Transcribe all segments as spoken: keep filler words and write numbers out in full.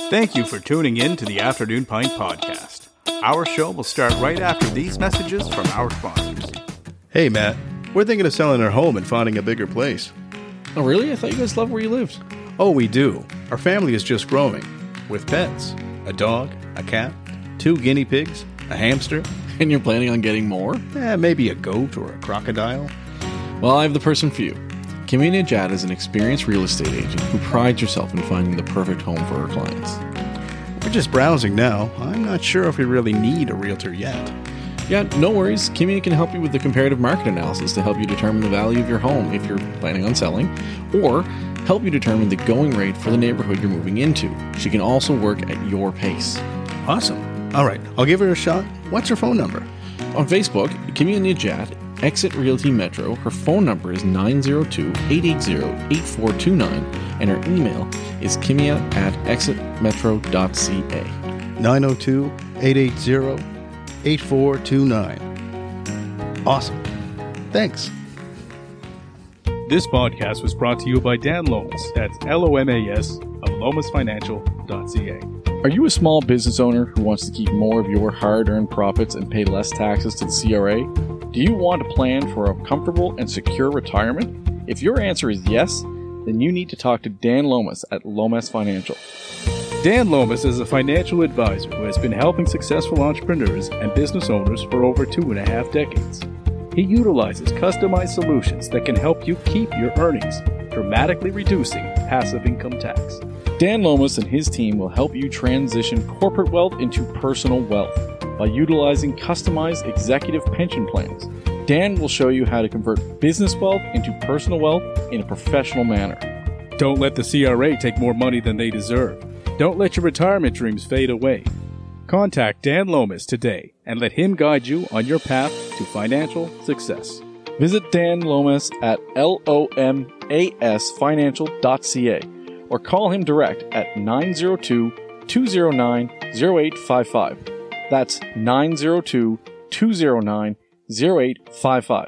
Thank you for tuning in to the Afternoon Pint Podcast. Our show will start right after these messages from our sponsors. Hey, Matt. We're thinking of selling our home and finding a bigger place. Oh, really? I thought you guys loved where you lived. Oh, we do. Our family is just growing. With pets. A dog, a cat, two guinea pigs, a hamster. And you're planning on getting more? Eh, maybe a goat or a crocodile. Well, I have the person for you. Kimmy Najad is an experienced real estate agent who prides herself in finding the perfect home for her clients. We're just browsing now. I'm not sure if we really need a realtor yet. Yeah, no worries. Kimmy can help you with the comparative market analysis to help you determine the value of your home if you're planning on selling, or help you determine the going rate for the neighborhood you're moving into. She can also work at your pace. Awesome. All right, I'll give her a shot. What's her phone number? On Facebook, Kimmy Najad, Exit Realty Metro. Her phone number is nine zero two, eight eight zero, eight four two nine, and her email is kimia at exit metro dot c a. nine oh two, eight eight zero, eight four two nine. Awesome. Thanks. This podcast was brought to you by Dan Lomas. That's L O M A S of lomas financial dot c a. Are you a small business owner who wants to keep more of your hard-earned profits and pay less taxes to the C R A? Do you want to plan for a comfortable and secure retirement? If your answer is yes, then you need to talk to Dan Lomas at Lomas Financial. Dan Lomas is a financial advisor who has been helping successful entrepreneurs and business owners for over two and a half decades. He utilizes customized solutions that can help you keep your earnings, dramatically reducing passive income tax. Dan Lomas and his team will help you transition corporate wealth into personal wealth by utilizing customized executive pension plans. Dan will show you how to convert business wealth into personal wealth in a professional manner. Don't let the C R A take more money than they deserve. Don't let your retirement dreams fade away. Contact Dan Lomas today and let him guide you on your path to financial success. Visit Dan Lomas at L O M A S financial dot c a or call him direct at nine zero two, two zero nine, zero eight five five. That's nine zero two, two zero nine, zero eight five five.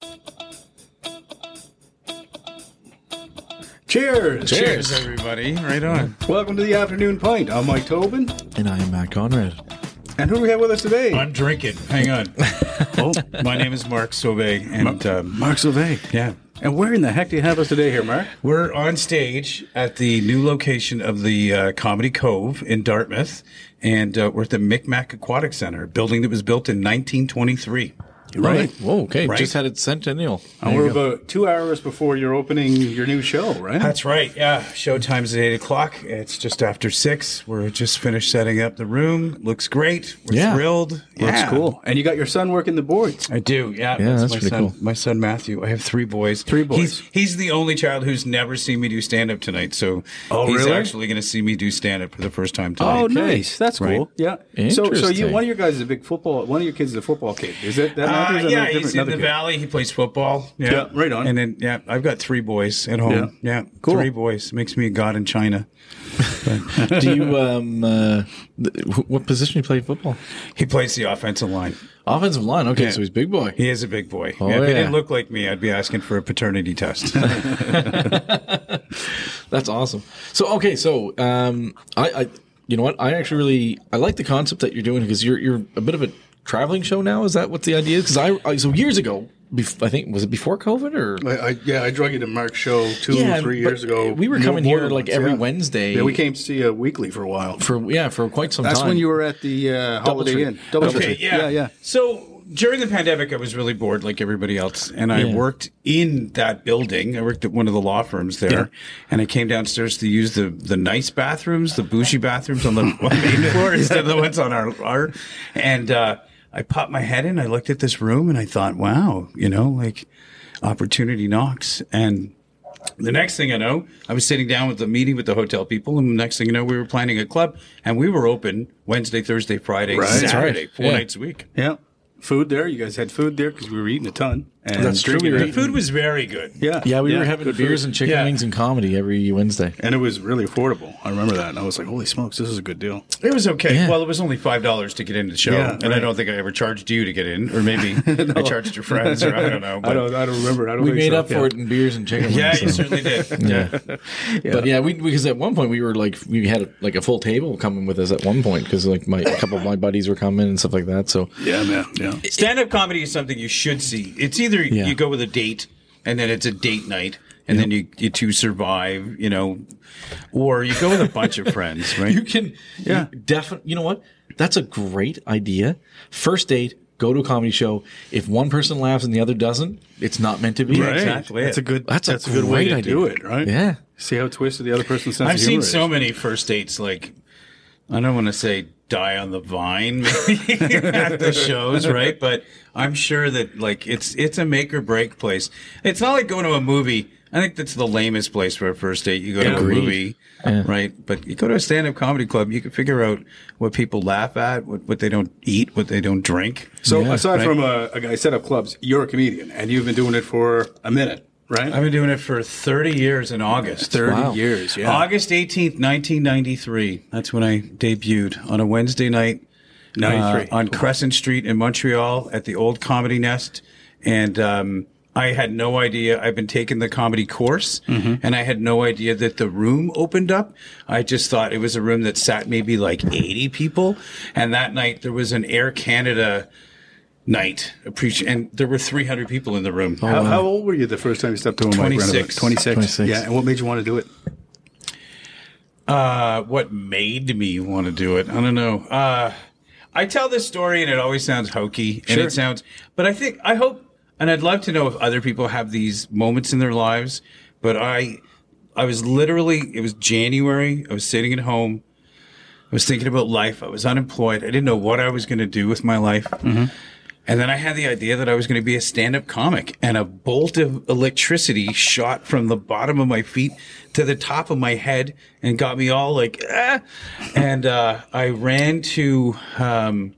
Cheers. Cheers, everybody. Right on. Welcome to the Afternoon Pint. I'm Mike Tobin. And I am Matt Conrad. And who do we have with us today? I'm drinking. Hang on. Oh, my name is Mark Sauvé. And um, Mark Sauvé. yeah, And where in the heck do you have us today here, Mark? we're on stage at the new location of the uh, Comedy Cove in Dartmouth. And uh, we're at the Micmac Aquatic Center, a building that was built in nineteen twenty-three. Right. Whoa, okay. Right. Just had its centennial. And we're about two hours before you're opening your new show, right? That's right. Yeah. Showtime's at eight o'clock. It's just after six. We're just finished setting up the room. Looks great. We're Yeah. thrilled. Looks Yeah. cool. And you got your son working the boards. I do, yeah. Yeah, that's my pretty son, cool. My son Matthew. I have three boys. Three boys. He's, he's the only child who's never seen me do stand up tonight. So Oh, he's really? actually going to see me do stand up for the first time tonight. Oh, nice. That's cool. Right. Yeah. So, so you, Interesting. one of your guys is a big football. One of your kids is a football kid. Is it that? Uh, Matthews or yeah, another- he's in another the kid? Valley. He plays football. Yeah. Yeah, right on. And then, yeah, I've got three boys at home. Yeah. Yeah, Cool. Three boys. Makes me a god in China. Do you, um, uh, th- what position do you play in football? He plays the offensive line. Offensive line. Okay, Yeah. so he's big boy. He is a big boy. Oh, yeah, if he yeah. didn't look like me, I'd be asking for a paternity test. That's awesome. So, okay, so, um, I, I, you know what? I actually really, I like the concept that you're doing because you're, you're a bit of a traveling show now. Is that what the idea is? Because I, I, so years ago, bef- I think, was it before COVID or? I, I, yeah, I drug you to Mark's show two, Yeah, three but years ago. we were More- coming more here than like once, every yeah. Wednesday. Yeah, we came to see you weekly for a while. for, yeah, for quite some That's time. when you were at the uh, Holiday Doubletree. Inn. Doubletree. Okay, yeah. yeah, yeah. So during the pandemic, I was really bored like everybody else. And I Yeah. worked in that building. I worked at one of the law firms there. Yeah. And I came downstairs to use the, the nice bathrooms, the bougie bathrooms on the main floor instead of the ones on our, our and, uh, I popped my head in. I looked at this room and I thought, wow, you know, like opportunity knocks. And the next thing I know, I was sitting down with the meeting with the hotel people. And the next thing you know, we were planning a club and we were open Wednesday, Thursday, Friday, Right. That's Saturday, right. four Yeah. nights a week. Yeah. Food there. You guys had food there because we were eating a ton. And That's true. drinking We were- it. The food was very good. Yeah. Yeah, we were having good beers food. and chicken Yeah. wings and comedy every Wednesday. And it was really affordable. I remember that. And I was like, holy smokes, this is a good deal. It was okay. Yeah. Well, it was only five dollars to get into the show, Yeah, and I right. don't think I ever charged you to get in, or maybe I charged your friends, or I don't know. I But don't I don't remember. I don't We think made so. up for Yeah. it in beers and chicken wings. yeah, you so. certainly did. Yeah. But yeah, we because at one point we were like we had like a full table coming with us at one point because like my a couple of my buddies were coming and stuff like that. So Yeah, man. Yeah. Stand-up comedy is something you should see. It's either Yeah. you go with a date, and then it's a date night, and then you you two survive, you know, or you go with a bunch of friends, right? you can yeah definitely. You know what? That's a great idea. First date. Go to a comedy show. If one person laughs and the other doesn't, it's not meant to be. Right. exactly That's it. a good That's that's, a a, good way great to idea. do it, right? Yeah. See how twisted the other person's sense I've of seen humor so is. many first dates, like, I don't want to say die on the vine maybe at the shows, right? But I'm sure that, like, it's it's a make or break place. It's not like going to a movie. I think that's the lamest place for a first date. You go to Agreed. a movie, Yeah. right? But you go to a stand-up comedy club, you can figure out what people laugh at, what, what they don't eat, what they don't drink. So Yeah, aside right. from a, a guy set up clubs, you're a comedian and you've been doing it for a minute, right? I've been doing it for thirty years in August. thirty Wow. years, yeah. August eighteenth, nineteen ninety-three. That's when I debuted on a Wednesday night ninety-three. uh, on Crescent Street in Montreal at the old Comedy Nest. And um, I had no idea. I've been taking the comedy course, and I had no idea that the room opened up. I just thought it was a room that sat maybe like eighty people. And that night there was an Air Canada night, appreci- and there were three hundred people in the room. how, how old were you the first time you stepped to a mic? twenty-six. twenty-six. twenty-six. Yeah, and what made you want to do it? Uh, what made me want to do it? I don't know. Uh, I tell this story and it always sounds hokey and Sure. it sounds, but I think, I hope, and I'd love to know if other people have these moments in their lives, but I, I was literally, it was January. I was sitting at home. I was thinking about life. I was unemployed. I didn't know what I was going to do with my life. And then I had the idea that I was going to be a stand-up comic, and a bolt of electricity shot from the bottom of my feet to the top of my head and got me all like, ah. And uh, I ran to, um,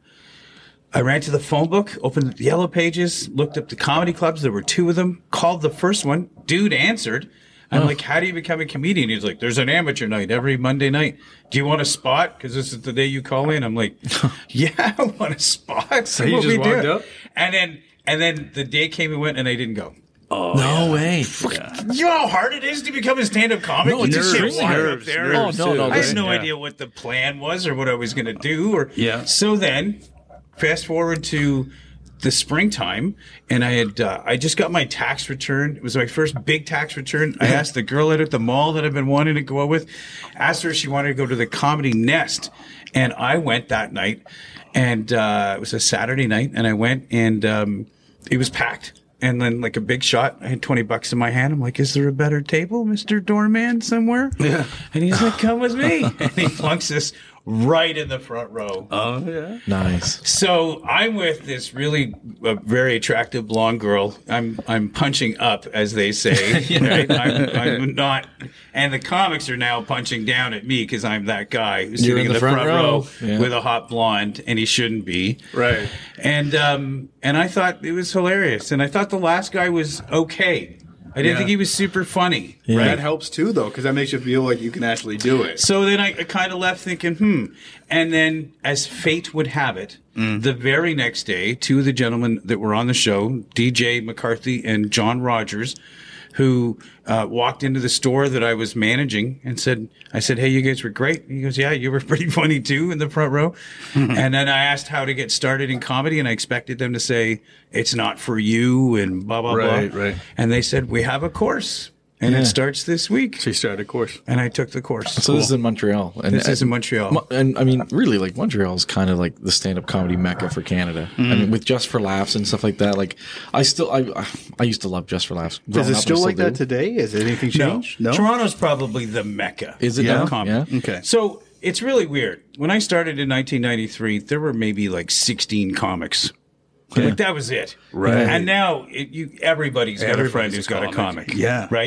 I ran to the phone book, opened the yellow pages, looked up the comedy clubs. There were two of them. Called the first one. Dude answered. I'm like, how do you become a comedian? He's like, there's an amateur night every Monday night. Do you want a spot? Because this is the day you call in. I'm like, yeah, I want a spot. So you just walked up? And then, and then the day came and went, and I didn't go. no way. You know how hard it is to become a stand-up comic? No, You it's just can't extremely walk hard. up there. Nerves, Oh, no, no, I this- had no yeah. idea what the plan was or what I was going to do. Or Yeah. So then, fast forward to the springtime, and I had uh, I just got my tax return. It was my first big tax return. I asked the girl out at the mall that I've been wanting to go out with, asked her if she wanted to go to the Comedy Nest, and I went that night. And uh, it was a Saturday night, and I went, and um, it was packed. And then, like a big shot, I had twenty bucks in my hand. I'm like, is there a better table, Mister Doorman, somewhere? Yeah. And he's like, come with me. And he plunks us right in the front row. Oh, yeah. Nice. So I'm with this really uh, very attractive blonde girl. I'm I'm punching up, as they say. Right? I'm, I'm not, and the comics are now punching down at me because I'm that guy who's You're sitting in the front row. Yeah. with a hot blonde, and he shouldn't be. Right. And um and I thought it was hilarious, and I thought the last guy was okay. I didn't Yeah. think he was super funny. Yeah. That helps too, though, because that makes you feel like you can actually do it. So then I, I kind of left thinking, hmm. And then, as fate would have it, the very next day, two of the gentlemen that were on the show, D J McCarthy and John Rogers, who uh, walked into the store that I was managing and said, I said, hey, you guys were great. He goes, yeah, you were pretty funny too in the front row. And then I asked how to get started in comedy, and I expected them to say, it's not for you and blah, blah, Right, blah. right. And they said, we have a course, and Yeah. it starts this week. She started a course. And I took the course. So this is in Montreal. And, This is in Montreal. Mo- And I mean, really, like Montreal is kind of like the stand-up comedy mecca for Canada. I mean, with Just for Laughs and stuff like that. Like, I still, I, I used to love Just for Laughs. Is Growing it up, I still like do. that today? Is anything changed? No. Toronto's probably the mecca. Is it Yeah? now? Comedy. Yeah. Okay. So it's really weird. When I started in nineteen ninety-three, there were maybe like sixteen comics. Yeah. Like that was it. Right. And now it, you, everybody's got a friend Everybody's who's a got a comic. comic. Yeah. Right.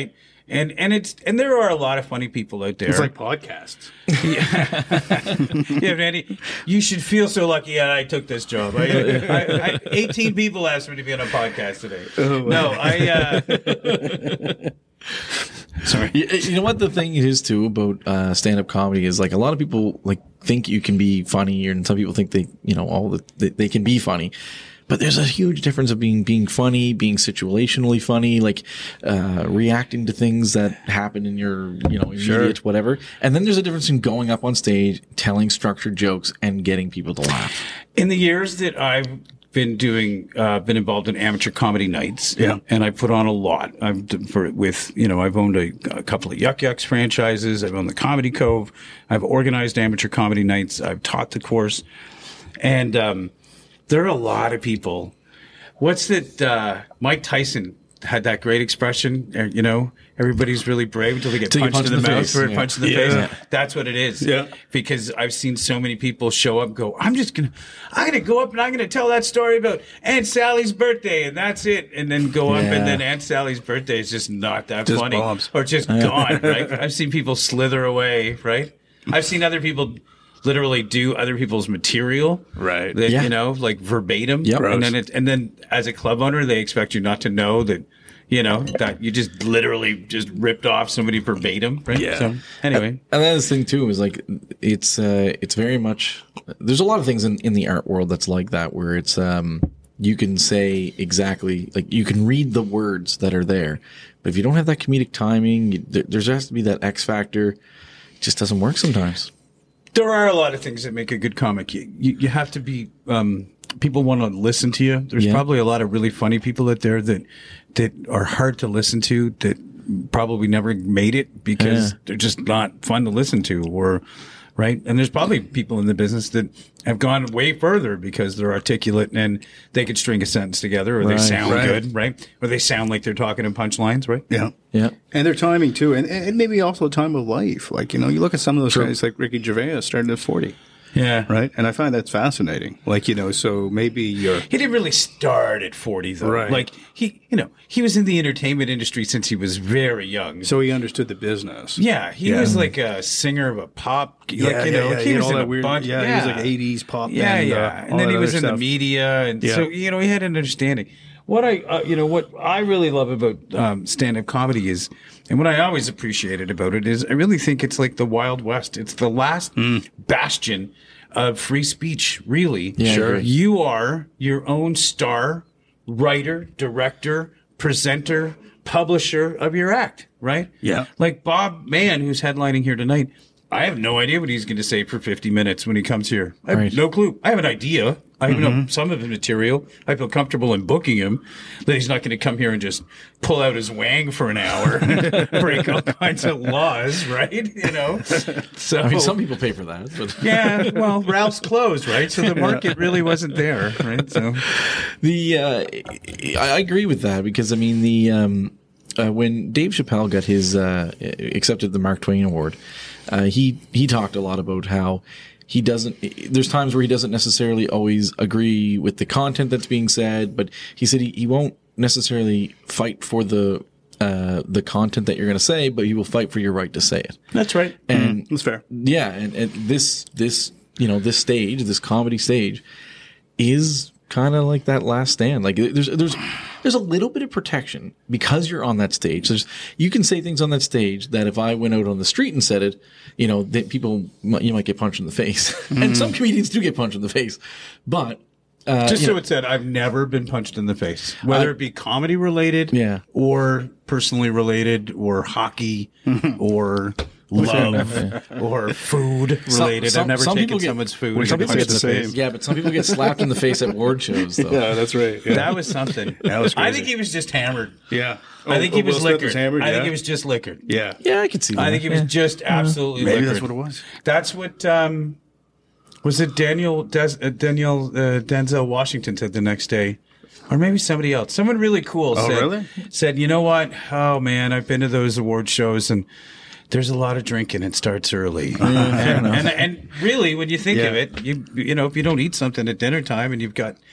And and it's and there are a lot of funny people out there. It's like podcasts. Yeah, Randy, you should feel so lucky that I took this job. I, I, I, eighteen people asked me to be on a podcast today. Oh, wow. No, I. Uh, Sorry. You, you know what the thing is too about uh, stand-up comedy is like a lot of people like think you can be funny, and some people think they, you know, all the they, they can be funny. But there's a huge difference of being being funny, being situationally funny, like uh reacting to things that happen in your, you know, immediate sure. whatever. And then there's a difference in going up on stage, telling structured jokes, and getting people to laugh. In the years that I've been doing, uh, been involved in amateur comedy nights, yeah, and I put on a lot. I've for with you know I've owned a, a couple of Yuck Yucks franchises. I've owned the Comedy Cove. I've organized amateur comedy nights. I've taught the course, and um. There are a lot of people. What's that? Uh, Mike Tyson had that great expression. uh, You know, everybody's really brave until they get Till you punched punch in the, in the mouth face. or a Yeah. punch in the Yeah. face. Yeah. That's what it is. Yeah. Because I've seen so many people show up and go, I'm just going to, I'm going to go up and I'm going to tell that story about Aunt Sally's birthday and that's it. And then go up Yeah. and then Aunt Sally's birthday is just not that Just funny. bombs. Or just gone, right? I've seen people slither away, right? I've seen other people literally do other people's material, Right. That, Yeah. you know, like verbatim, Yep. and then it, and then as a club owner, they expect you not to know that, you know, that you just literally just ripped off somebody verbatim, right? Yeah. So anyway, And the other thing too is like it's uh it's very much there's a lot of things in, in the art world that's like that where it's um you can say exactly like you can read the words that are there, but if you don't have that comedic timing, you, there, there has to be that X factor. It just doesn't work sometimes. there are a lot of things that make a good comic. You, you, you have to be, um, people want to listen to you. There's Yeah. probably a lot of really funny people out there that, that are hard to listen to, that probably never made it because Yeah. they're just not fun to listen to, or, right? And there's probably people in the business that have gone way further because they're articulate and they could string a sentence together, or Right. they sound Right. good, right? Or they sound like they're talking in punchlines, right? Yeah. Yeah. And their timing too. And, and maybe also a time of life. Like, you know, you look at some of those True. guys like Ricky Gervais started at forty. Yeah. Right. And I find that's fascinating. Like, you know, so maybe you're. He didn't really start at forty, though. Right. Like, he, you know, he was in the entertainment industry since he was very young. So he understood the business. Yeah, he Yeah. was like a singer of a pop. Yeah, like, you yeah, know, yeah. he He had was all in that a weird- bunch. yeah, he was like eighties pop Yeah, band, yeah. uh, and all then that he was other in the stuff. media, and Yeah. so you know, he had an understanding. What I, uh, you know, what I really love about um, stand-up comedy is, and what I always appreciated about it is, I really think it's like the Wild West. It's the last bastion of free speech, really. Yeah, I Sure. agree. You are your own star, writer, director, presenter, publisher of your act, right? Yeah. Like Bob Mann, who's headlining here tonight. I have no idea what he's going to say for fifty minutes when he comes here. I have Right. no clue. I have an idea. I know some of his material. I feel comfortable in booking him, that he's not going to come here and just pull out his wang for an hour, break all kinds of laws, right? You know? So, I mean, some people pay for that, but yeah, well, Ralph's closed, right? So the market really wasn't there, right? So, the uh, I I agree with that because I mean the um, uh, when Dave Chappelle got his uh, accepted the Mark Twain Award, uh, he he talked a lot about how he doesn't. There's times where he doesn't necessarily always agree with the content that's being said, but he said he, he won't necessarily fight for the uh, the content that you're going to say, but he will fight for your right to say it. That's right. And That's fair. yeah, and, and this this you know this stage, this comedy stage, is kind of like that last stand. Like there's there's there's a little bit of protection because you're on that stage. There's you can say things on that stage that if I went out on the street and said it, you know, that people might, you might get punched in the face, and some comedians do get punched in the face, but. Uh, just you so know, it said, I've never been punched in the face, whether I- it be comedy related, Yeah. or personally related, or hockey, or love, or food related. some- I've never some taken people get- someone's food. some and people punched get in the the face. same. yeah, but some people get slapped in the face at award shows, though. Yeah, that's right. Yeah. That was something. That was I crazy. think he was just hammered. yeah. I think he Oh, was Will Smith liquored. hammered, I think yeah? he was just liquored. Yeah. Yeah, I could see that. I think he was Yeah. just absolutely Maybe liquored. that's what it was. That's what um, was it. Daniel Des, uh, Daniel uh, Denzel Washington said the next day, or maybe somebody else. Someone really cool Oh, said, really? said, you know what? Oh man, I've been to those award shows and there's a lot of drinking. It starts early, and, and and really, when you think Yeah. of it, you you know, if you don't eat something at dinner time and you've got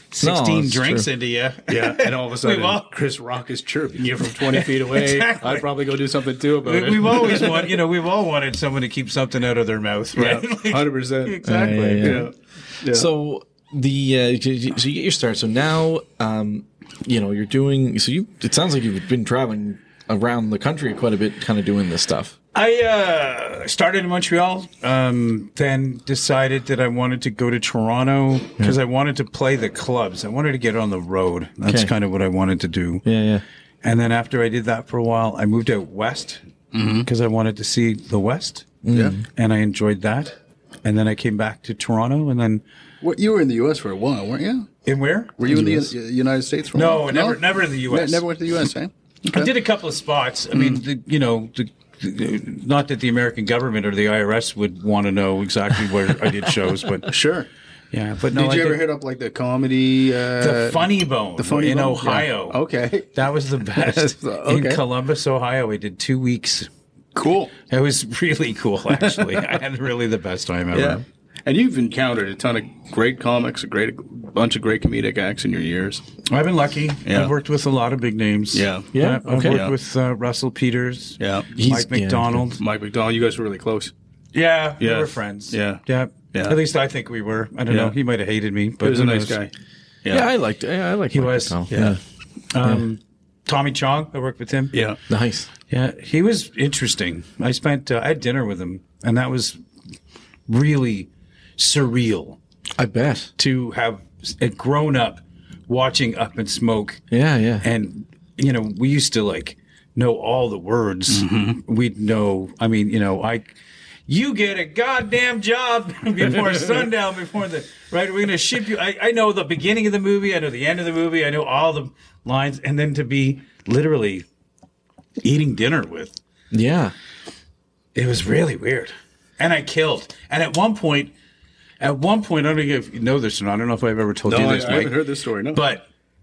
sixteen it's drinks true. into you. Yeah, and all of a sudden, We've all- Chris Rock is chirping you from twenty feet away. Exactly. I'd probably go do something too about We, it. we've always wanted, you know, we've all wanted someone to keep something out of their mouth, right? Yeah, Like, hundred percent. exactly. Yeah, yeah, Yeah. Yeah. So the uh, so you get your start. So now, um, you know, you're doing. So you. It sounds like you've been traveling around the country quite a bit, kind of doing this stuff. I uh, started in Montreal, um, then decided that I wanted to go to Toronto because I wanted to play the clubs. I wanted to get on the road. That's Okay. kind of what I wanted to do. Yeah, yeah. And then after I did that for a while, I moved out west because I wanted to see the West. Yeah. And I enjoyed that. And then I came back to Toronto, and then What, you were in the U S for a while, weren't you? in where? Were you in the U- United States for a No, while? never, never in the U S. Ne- Never went to the U S, eh? I did a couple of spots. I mean, the, you know, the, the, not that the American government or the I R S would want to know exactly where I did shows, but Sure. yeah. But no, did I you ever did hit up like the comedy? Uh, the Funny Bone the Funny in Bone? Ohio. Yeah. Okay. That was the best. Okay. In Columbus, Ohio. I did two weeks. Cool. It was really cool, actually. I had really the best time ever. Yeah. And you've encountered a ton of great comics, a great bunch of great comedic acts in your years. I've been lucky. Yeah. I've worked with a lot of big names. Yeah. Yeah, I've okay. worked Yeah. with uh, Russell Peters. Yeah. He's- Mike yeah, McDonald. Mike McDonald, you guys were really close. Yeah, we Yeah. were friends. Yeah. yeah, Yeah. At least I think we were. I don't Yeah. know. He might have hated me, but He was a who nice knows? guy. Yeah, I liked. Yeah, I liked. He Mike was, McDonald. yeah. Um, Tommy Chong, I worked with him. Yeah. Nice. Yeah, he was interesting. I spent, uh, I had dinner with him, and that was really surreal I bet. to have uh, grown up watching Up and Smoke. Yeah, yeah. And, you know, we used to like know all the words. We'd know, I mean, you know, I, you get a goddamn job before sundown, before the, right? We're going to ship you. I, I know the beginning of the movie. I know the end of the movie. I know all the lines. And then to be literally eating dinner with, yeah. it was really weird. And I killed. And at one point, at one point, I don't know if you know this or not. I don't know if I've ever told No, you I, this, I Mike. haven't heard this story. No. But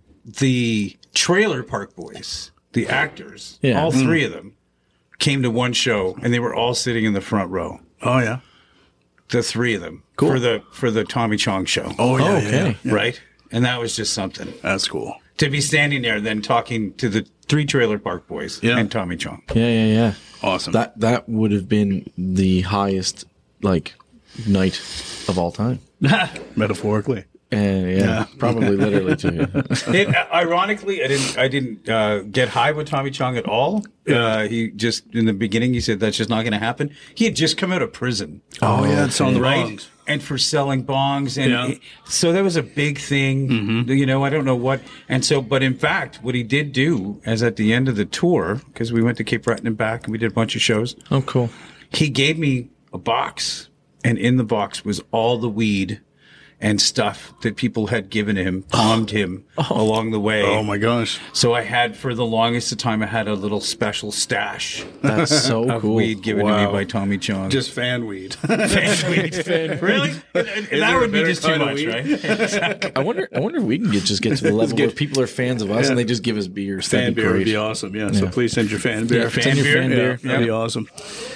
the Trailer Park Boys, the actors, Yeah. all Hmm. three of them came to one show, and they were all sitting in the front row. oh yeah. The three of them Cool. for the for the Tommy Chong show. Oh yeah. Oh, yeah, okay. yeah. right, and that was just something That's cool. to be standing there, then talking to the three Trailer Park Boys Yeah. and Tommy Chong. Yeah, yeah, yeah. Awesome. That that would have been the highest like night of all time. Metaphorically. Uh, yeah, Yeah. probably literally too. It, ironically, I didn't. I didn't uh, get high with Tommy Chong at all. Uh, he just in the beginning, he said that's just not going to happen. He had just come out of prison. Oh, yeah, it's on the right? bongs. And for selling bongs, and Yeah. he- so that was a big thing. Mm-hmm. You know, I don't know what. And so, but in fact, what he did do is at the end of the tour, because we went to Cape Breton and back, and we did a bunch of shows. Oh, cool. He gave me a box, and in the box was all the weed and stuff that people had given him, palmed him along the way. Oh my gosh. So I had, for the longest of time, I had a little special stash That's so of cool. weed given to Wow. me by Tommy Chong. Just fan weed. fan weed. Really? And- and there that a would be better just too kind of much, weed? right? Exactly. I wonder. I wonder if we can get just get to the level where get- people are fans of us Yeah. and they just give us beers. Fan That'd be beer would great. be awesome. Yeah. So please send your fan beer. Yeah, send your fan Yeah, beer. That'd be awesome.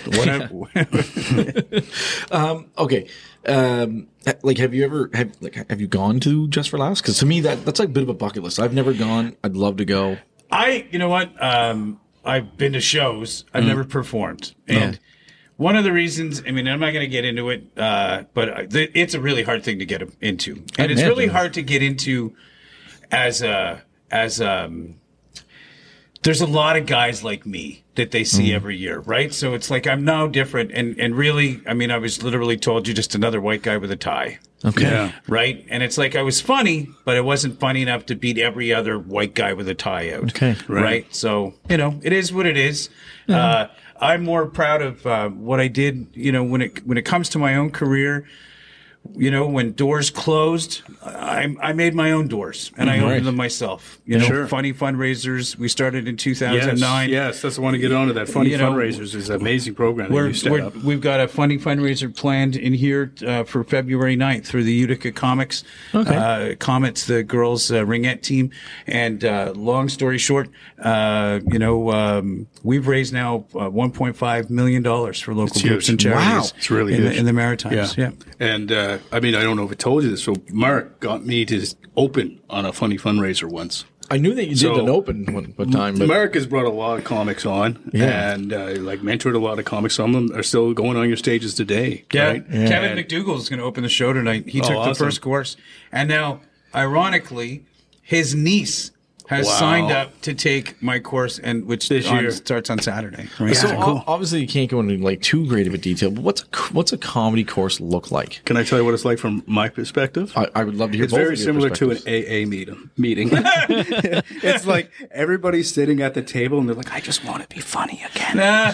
Okay. Um, ha- like, have you ever have like have you gone to Just for Laughs? Because to me, that that's like a bit of a bucket list. I've never gone. I'd love to go. I, you know what? Um, I've been to shows. I've Mm. never performed. And one of the reasons, I mean, I'm not going to get into it, uh, but I- th- it's a really hard thing to get into. And it's imagine. really hard to get into as a, as, um, there's a lot of guys like me that they see every year, right? So it's like I'm no different. And, and really, I mean, I was literally told you're just another white guy with a tie. Okay. Yeah. Right. And it's like I was funny, but it wasn't funny enough to beat every other white guy with a tie out. Okay. Right. Right. So, you know, it is what it is. Uh, I'm more proud of uh, what I did, you know, when it when it comes to my own career. You know, when doors closed, I, I made my own doors and I Right. opened them myself. You know, Sure. funny fundraisers. We started in two Yes, thousand nine. yes, that's the one to get on to that. Funny You know, Fundraisers is an amazing program that We're, you set we're, up. we've got a funny fundraiser planned in here uh, for February ninth through the Utica Comics. Okay. Uh, Comets, the girls' uh, ringette team. And uh, long story short, uh, you know, um, we've raised now uh, one point five million dollars for local It's groups huge. and charities. Wow. It's really in huge. The, in the Maritimes. Yeah. And uh, uh, I mean, I don't know if I told you this. So Mark got me to open on a funny fundraiser once. I knew that you did So, an open one, one time, but Mark has brought a lot of comics on, Yeah. and uh, like mentored a lot of comics. Some of them are still going on your stages today. Yeah, right? Kevin And- McDougall is going to open the show tonight. He Oh, took the awesome. first course, and now, ironically, his niece has Wow. signed up to take my course, and which This on- year. starts on Saturday. Right? so Yeah, o- cool. obviously you can't go into like too great of a detail. But what's a, c- what's a comedy course look like? Can I tell you what it's like from my perspective? I, I would love to hear. It's both very of your similar to an perspectives. A A meeting. Meeting. It's like everybody's sitting at the table and they're like, "I just want to be funny again," Nah.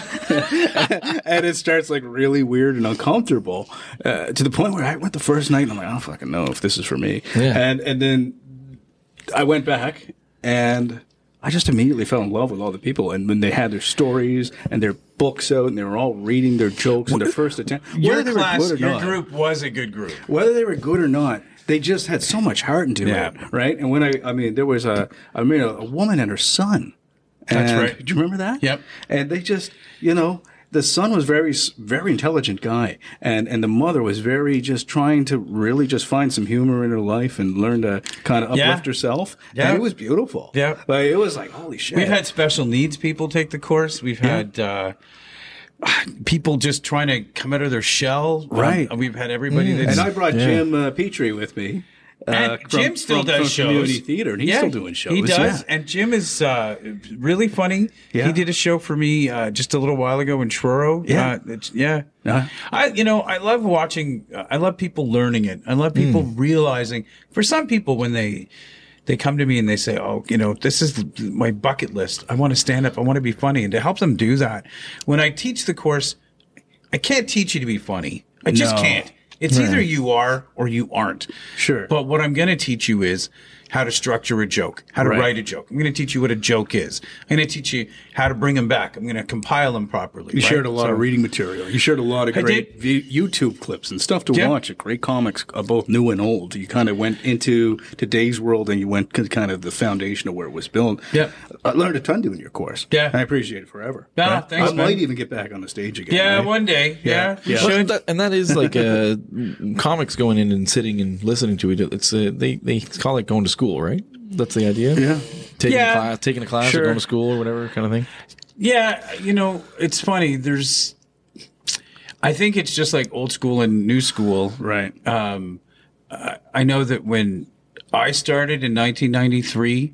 and it starts like really weird and uncomfortable uh, to the point where I went the first night and I'm like, "I don't fucking know if this is for me." Yeah. And and then I went back and I just immediately fell in love with all the people. And when they had their stories and their books out and they were all reading their jokes in their first attempt, Your whether they were class, good or your not, group was a good group. whether they were good or not, they just had so much heart into Yeah. it, right? And when I, I mean, there was a, I mean, a, a woman and her son. That's And- right. Do you remember that? Yep. And they just, you know, the son was very, s- very intelligent guy, and and the mother was very just trying to really just find some humor in her life and learn to kind of Yeah. uplift herself. Yeah. And it was beautiful. Yeah. But it was like, holy shit. We've had special needs people take the course. We've had uh, people just trying to come out of their shell. Right. Um, we've had everybody that's and I brought Yeah. Jim uh, Petrie with me. Uh, And from- Jim still from- does from shows. Community theater, and he's Yeah, still doing shows. He does, Yeah. and Jim is uh, really funny. Yeah. He did a show for me uh, just a little while ago in Truro. Yeah. uh, it's- yeah. Uh-huh. I, you know, I love watching. Uh, I love people learning it. I love people realizing. For some people, when they they come to me and they say, "Oh, you know, this is my bucket list. I want to stand up. I want to be funny," and to help them do that, when I teach the course, I can't teach you to be funny. I just No. can't. It's either you are or you aren't. Sure. But what I'm going to teach you is how to structure a joke, how to Right. write a joke. I'm going to teach you what a joke is. I'm going to teach you how to bring them back. I'm going to compile them properly. You right? shared a lot So- of reading material. You shared a lot of I great vi- YouTube clips and stuff to Yeah. watch. Great comics, uh, both new and old. You kind of went into today's world and you went to kind of the foundation of where it was built. Yeah. I learned a ton doing your course. Yeah. And I appreciate it forever. No, Right? thanks, I man. might even get back on the stage again. Yeah, right? one day. Yeah, Yeah. we Yeah. Well, should. that, and that is like uh, comics going in and sitting and listening to it. It's uh, they they call it going to school, right? That's the idea. Yeah. taking Yeah. a class, taking a class, Sure. or going to school or whatever kind of thing. Yeah, you know, it's funny. There's, I think it's just like old school and new school. Right. Um, I I know that when I started in nineteen ninety-three,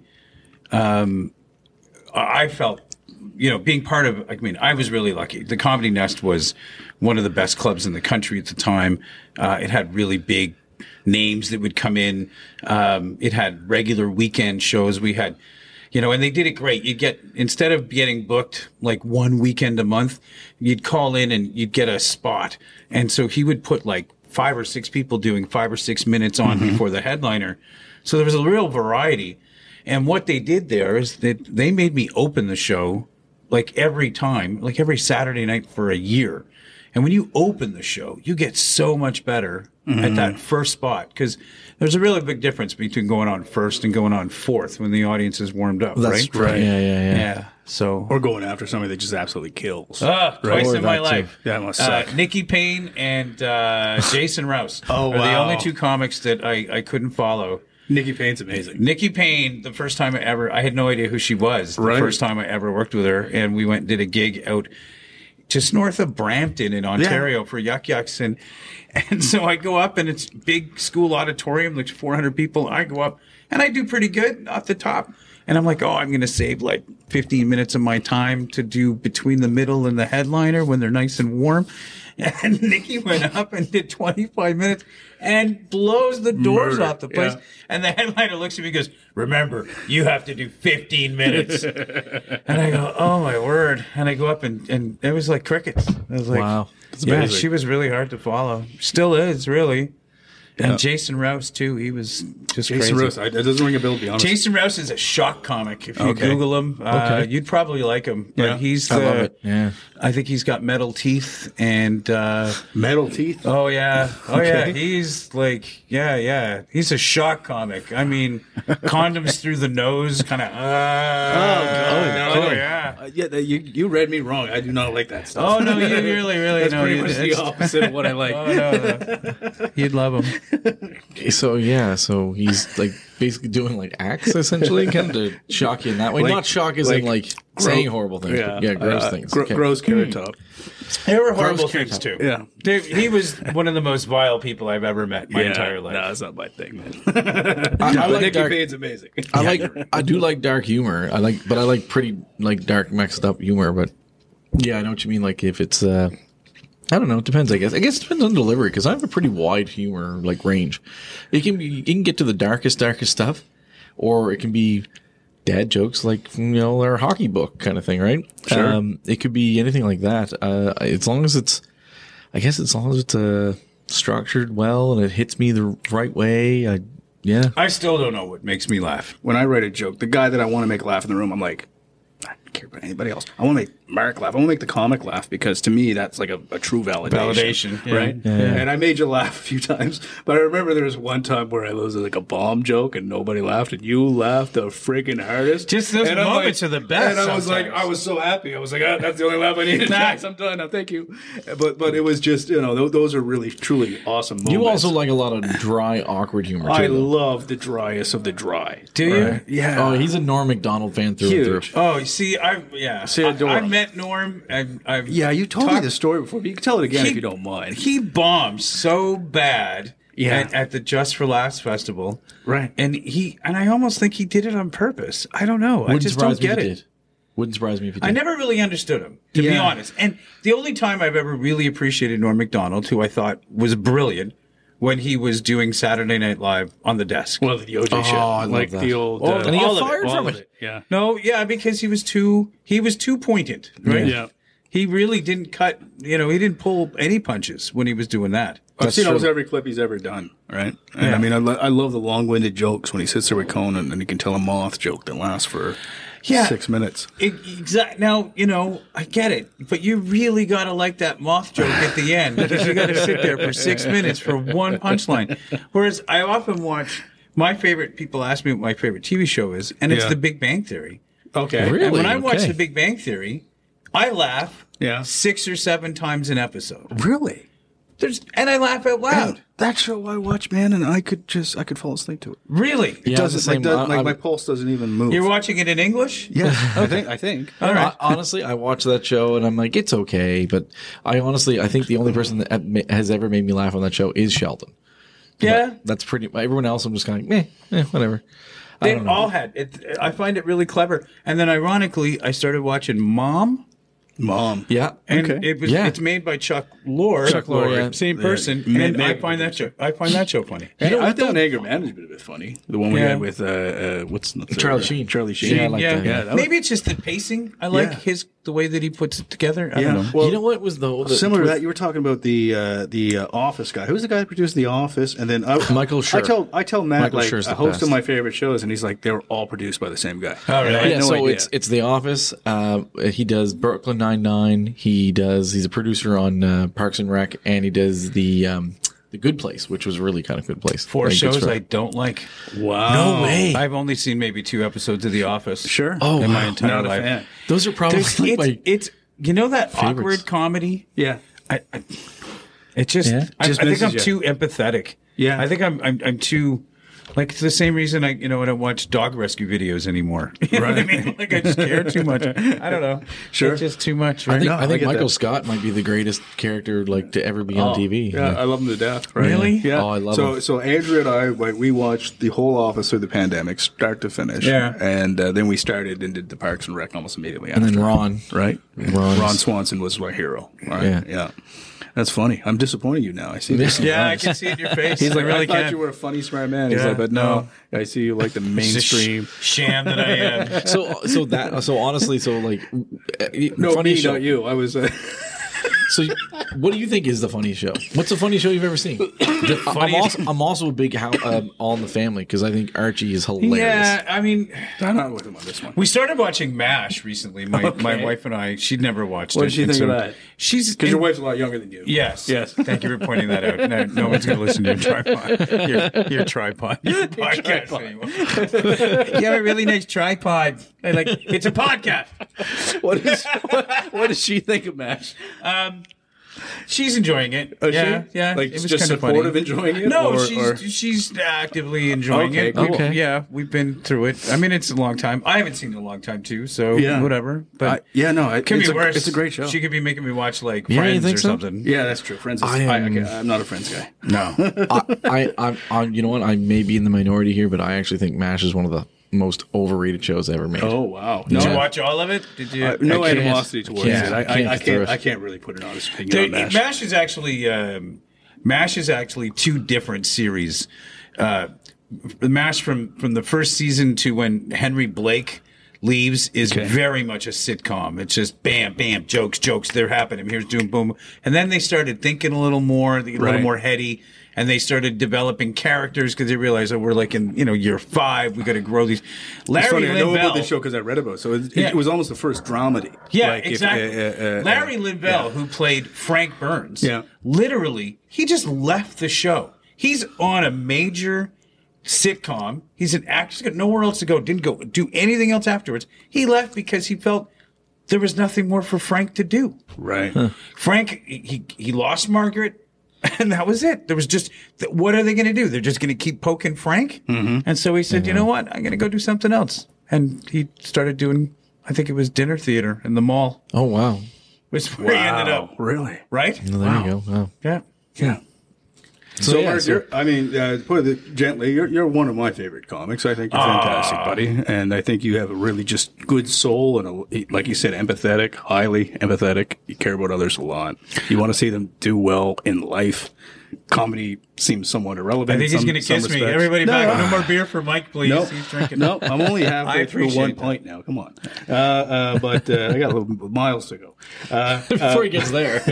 um, I I felt, you know, being part of, I mean, I was really lucky. The Comedy Nest was one of the best clubs in the country at the time. Uh, it had really big names that would come in. Um, it had regular weekend shows. We had, you know, and they did it great. You get, instead of getting booked like one weekend a month, you'd call in and you'd get a spot. And so he would put like five or six people doing five or six minutes on before the headliner. So there was a real variety. And what they did there is that they made me open the show like every time, like every Saturday night for a year. And when you open the show, you get so much better at that first spot, because there's a really big difference between going on first and going on fourth when the audience is warmed up, That's right? right. Yeah, yeah, yeah. Yeah. So, Or going after somebody that just absolutely kills. Ah, twice Or in my that, too. life. That must Uh, suck. Nikki Payne and uh, Jason Rouse Oh, are the wow. only two comics that I, I couldn't follow. Nikki Payne's amazing. Nikki Payne, the first time I ever, I had no idea who she was. The Right. first time I ever worked with her, and we went and did a gig out just north of Brampton in Ontario for Yuck Yucks, and and so I go up and it's big school auditorium, like four hundred people. I go up and I do pretty good off the top, and I'm like, oh, I'm going to save like fifteen minutes of my time to do between the middle and the headliner when they're nice and warm. And Nikki went up and did twenty-five minutes and blows the doors Murder. off the place. Yeah. And the headliner looks at me and goes, remember, you have to do fifteen minutes. And I go, oh my word. And I go up and, and it was like crickets. I was like, Wow. yeah, amazing. she was really hard to follow. Still is, really. And Jason Rouse, too. He was just Jason crazy. Rose. I, that doesn't ring a bell, to be honest. Jason Rouse is a shock comic. If you Okay. Google him, uh, Okay. you'd probably like him. But Yeah. he's I the, love it. Yeah. I think he's got metal teeth and, uh, Metal teeth. oh yeah. Oh yeah. Okay. He's like, yeah, yeah. He's a shock comic. I mean, condoms through the nose, kind of, uh, oh, God. oh yeah. Yeah. Uh, yeah, you you read me wrong. I do not like that stuff. Oh no, you really, really That's no. pretty you- much the it's- opposite of what I like. Oh, no, no. You'd love him. So yeah, so he's like basically doing like acts essentially, kind of to shock you in that way. Like- Not shock as like in like saying horrible things, but yeah, gross uh, things. gro- Okay. Gross carrot top. There were horrible Gross things character. too. Yeah. Dude, he was one of the most vile people I've ever met in my Yeah, entire life. No, that's not my thing, man. I, I but like Nicky dark. Page's amazing. I like. I do like dark humor. I like, but I like pretty like dark, mixed up humor. But yeah, I know what you mean. Like if it's, uh I don't know. It depends. I guess. I guess it depends on delivery because I have a pretty wide humor like range. It can be. You can get to the darkest, darkest stuff, or it can be dad jokes like you know our hockey book kind of thing, right? Sure. Um, it could be anything like that. Uh, as long as it's, I guess, as long as it's uh, structured well and it hits me the right way. I, yeah. I still don't know what makes me laugh. When I write a joke, the guy that I want to make laugh in the room, I'm like, I don't care about anybody else. I want to make Mark laugh. I want to make the comic laugh because to me that's like a, a true validation. Validation, yeah. right? Yeah, yeah. And I made you laugh a few times, but I remember there was one time where I was like a bomb joke and nobody laughed, and you laughed the freaking hardest. Just those And I'm moments like- are the best And I was like, sometimes. I was so happy. I was like, ah, that's the only laugh I needed. Guys, I'm done now. Thank you. But but it was just you know th- those are really truly awesome moments. You also like a lot of dry, awkward humor too. I though. love the driest of the dry. Do you? Right? Yeah. Oh, he's a Norm Macdonald fan through Huge. and through. Oh, you see, I yeah. See, I I, adore I've him. met Norm. I've, I've Yeah, you told me talked- this story before, but you can tell it again He- if you don't mind. He bombed so bad Yeah. at, at the Just for Laughs festival. Right. And he and I almost think he did it on purpose. I don't know. I Wouldn't just surprise don't get me if it. he did. Wouldn't surprise me if he did. I never really understood him, to be Yeah. honest. And the only time I've ever really appreciated Norm Macdonald, who I thought was brilliant, when he was doing Saturday Night Live on the desk. Well, the O J Oh, shit. I love like that. the old. All- uh, And he got all of it, fired all from of it. Yeah. No, yeah, because he was too he was too pointed, right? Yeah. He really didn't cut, you know, he didn't pull any punches when he was doing that. I've seen true. almost every clip he's ever done, right? And Yeah. I mean, I, lo- I love the long-winded jokes when he sits there with Conan and he can tell a moth joke that lasts for Yeah. six minutes. Exactly. Now, you know, I get it, but you really got to like that moth joke at the end because you got to sit there for six minutes for one punchline. Whereas I often watch, my favorite, people ask me what my favorite T V show is, and it's Yeah. The Big Bang Theory. Okay. Really? And when I watch Okay. The Big Bang Theory, I laugh Yeah. six or seven times an episode. Really? There's, and I laugh out loud. And that show I watch, man, and I could just, I could fall asleep to it. Really? Yeah, Doesn't, the same. like, does, I- like I'm- my pulse doesn't even move. You're watching it in English? Yes, I think. I think. All right. I, honestly, I watch that show and I'm like, it's okay. But I honestly, I think the only person that has ever made me laugh on that show is Sheldon. Yeah. That's pretty. Everyone else, I'm just kind of like, meh, eh, whatever. I They don't know. all had it. I find it really clever. And then, ironically, I started watching Mom, Mom. Yeah. and Okay. it was Yeah. it's made by Chuck Lorre. Chuck Lorre, yeah. same Yeah. person. Ma- and I ma- find that show. I find that show funny. Hey, know I what, thought though? Anger Management a bit funny. The one we Yeah. had with uh, uh what's the Charlie Sheen. Charlie Sheen. Yeah, I like yeah, that, yeah. that was- Maybe it's just the pacing. I like Yeah. his the way that he puts it together. I Yeah. don't know. Well, you know what was though the, Similar to that, you were talking about the uh, the uh, Office guy. Who's the guy that produced The Office? And then I, Michael Schur. I tell I tell Matt Michael like Schur's a the host best. of my favorite shows, and he's like they're all produced by the same guy. Oh, really? I had Yeah, no so idea. it's it's The Office. Uh, he does Brooklyn Nine Nine. He does. He's a producer on uh, Parks and Rec, and he does the um, the Good Place, which was really kind of good place. Four Like, good shows stuff. I don't like. wow. No way. I've only seen maybe two episodes of The Office. Sure. Oh, in my wow. entire Not a life. fan. Those are probably There's- like it's, my it's you know that favorites. awkward comedy. Yeah. I, I it just Yeah? I, Just I think misses I'm you. too empathetic. Yeah. I think I'm I'm, I'm too like it's the same reason I you know I don't watch dog rescue videos anymore. You know what I mean? Like I just care too much. I don't know. Sure. It's just too much. I Right? think, No, I I think get Michael that. Scott might be the greatest character like to ever be on T V. Yeah, I love him to death. Right? Really? Yeah. Oh, I love so, him. So Andrew and I, like, we watched the whole Office through the pandemic, start to finish. Yeah. And uh, then we started and did the Parks and Rec almost immediately and after. then Ron. Right? Ron's- Ron Swanson was my hero. Right? Yeah. Yeah. That's funny. I'm disappointing you now. I see this. Yeah, I can see it in your face. He's I like, really I thought can. you were a funny, smart man. He's Yeah, like, but no, I see you like the mainstream. sham that I am. So so that so honestly so like uh, No, funny me, show. not you. I was. Uh, So, what do you think is the funniest show? What's the funniest show you've ever seen? The- I'm, also, I'm also a big how, um, All in the Family because I think Archie is hilarious. Yeah, I mean, I'm not with him on this one. we started watching MASH recently. My Okay. my wife and I. She'd never watched What it. did she and think of so that? She's Because your in- wife's a lot younger than you. Yes. Yes. Thank you for pointing that out. No, no one's going to listen to your tripod. Your, your tripod. Your podcast anymore. You have a really nice tripod. I like. It's a podcast. What, is, what, what does she think of MASH? Um, she's enjoying it. Oh, yeah, she? yeah. Like, it was just kinda supportive, funny. enjoying it? No, or, she's or- she's actively enjoying Okay, it. cool. We- Okay. Yeah, we've been through it. I mean, it's a long time. I haven't seen it in a long time too. So Yeah. whatever. But I, yeah, no, it, Could it's, be a, worse. it's a great show. She could be making me watch like Yeah, you Friends think or so? something. yeah, that's true. Friends is, I I, am- I, I'm not a Friends guy. No. I, I, I'm, I'm, you know what? I may be in the minority here, but I actually think MASH is one of the most overrated shows ever made. Oh, wow. No, Did you Yeah. watch all of it? Did you? uh, no I can't- animosity towards can't- it. I, I, can't I, throw can't, it. I can't really put an honest opinion There- on MASH. MASH is actually um, MASH is actually two different series. Uh, the MASH from from the first season to when Henry Blake leaves is Okay. very much a sitcom. It's just bam, bam, jokes, jokes. They're happening. Here's doing boom, and then they started thinking a little more, a little Right. more heady. And they started developing characters because they realized that we're like in you know year five. We got to grow these. Larry It's funny, I know Lindell- about this show because I read about it. So it, Yeah. it was almost the first dramedy. Yeah, Like, if, exactly. uh, uh, uh, Larry Lindell, yeah. who played Frank Burns, Yeah. literally, he just left the show. He's on a major sitcom. He's an actor. He's got nowhere else to go. Didn't go do anything else afterwards. He left because he felt there was nothing more for Frank to do. Right. Frank, he he lost Margaret, and that was it. There was just, what are they going to do? They're just going to keep poking Frank? Mm-hmm. And so he said, you know what? I'm going to go do something else. And he started doing, I think it was dinner theater in the mall, Oh, wow. which is where he ended up. Really? Right? Well, there you go. Wow. Yeah. Yeah. So, So, yeah, Mark, so- you're, I mean, uh, to put it gently, you're, you're one of my favorite comics. I think you're fantastic, buddy. And I think you have a really just good soul and, a, like you said, empathetic, highly empathetic. You care about others a lot. You want to see them do well in life. Comedy seems somewhat irrelevant. I think in he's some- going to some kiss me. respects. Everybody No, back. No more beer for Mike, please. No, He's drinking. no, I'm only I halfway through appreciate one that. pint now. Come on, uh, uh, but uh, I got a little miles to go. Uh, Before he gets there.